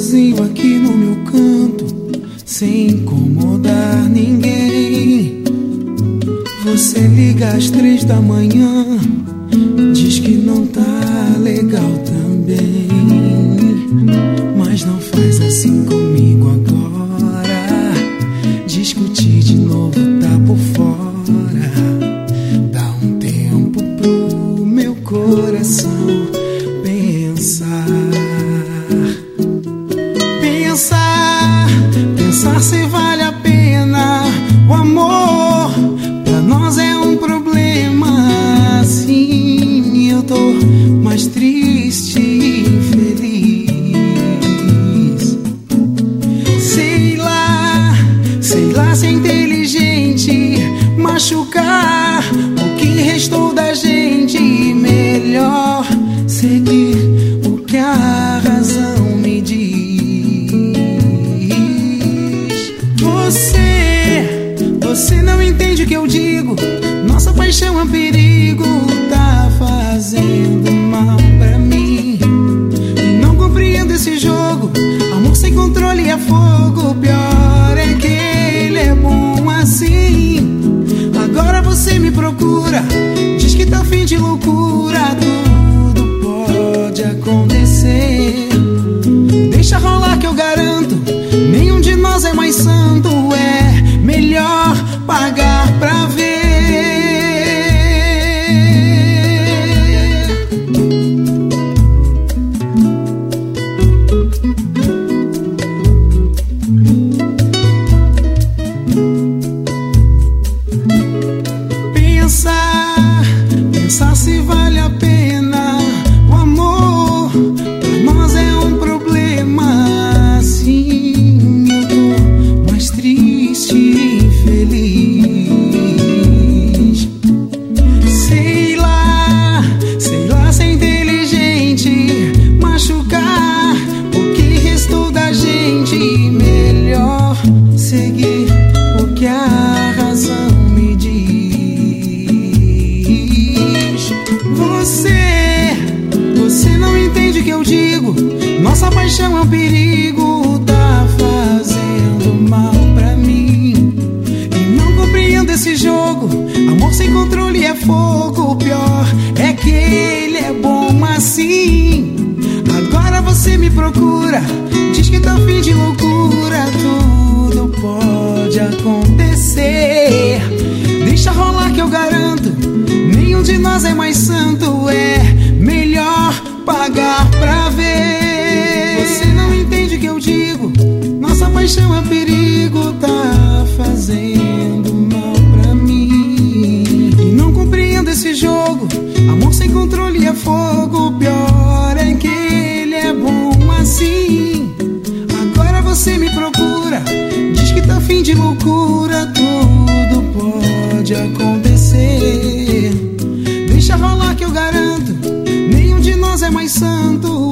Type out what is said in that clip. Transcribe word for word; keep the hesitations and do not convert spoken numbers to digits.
sozinho aqui no meu canto, sem incomodar ninguém. Você liga às três da manhã, diz que não tá legal também, mas não faz assim comigo agora. Discutir de novo tá por fora. Dá um tempo pro meu coração pensar. Pensar, pensar se vale a pena. O amor pra nós é um problema. Sim, eu tô mais triste e infeliz. Sei lá, sei lá se é inteligente machucar o que restou da gente. Melhor seguir o que a razão me diz. Você, você não entende o que eu digo. Nossa paixão é um perigo, tá fazendo mal pra mim. E não compreendo esse jogo. Amor sem controle é fogo. O pior é que ele é bom assim. Agora você me procura, diz que tá fim de loucura. Tudo pode acontecer. Deixa rolar que eu garanto, nenhum de nós é mais santo. É melhor pagar pra ver. Pensar, pensar se vale a pena. O amor pra nós é um problema. Sim, eu tô mais triste e infeliz. Sei lá, sei lá se é inteligente machucar o que restou da gente. Melhor seguir o que a razão me diz. Você, você não entende o que eu digo. Nossa paixão é um perigo, tá fazendo mal pra mim. E não compreendo esse jogo. Amor sem controle é fogo. O pior é que ele é bom assim. Agora você me procura, diz que tá fim de loucura. Tudo pode acontecer. Deixa rolar que eu garanto, nenhum de nós é mais santo. É melhor pagar pra ver. Você não entende o que eu digo. Nossa paixão é perigo, tá fazendo mal pra mim. E não compreendo esse jogo. Amor sem controle é fogo. O pior é que ele é bom assim. Agora você me procura, diz que tá fim de loucura. Tudo pode acontecer. Deixa rolar que eu garanto, nenhum de nós é mais santo.